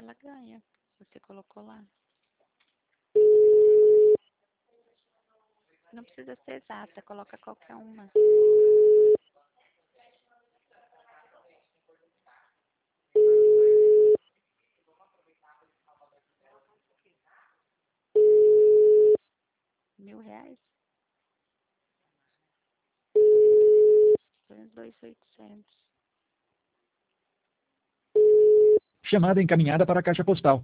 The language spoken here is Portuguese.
ela ganha. Você colocou lá. Não precisa ser exata, coloca qualquer uma. R$ 1.000? Foi uns 2.800. Chamada encaminhada para a caixa postal.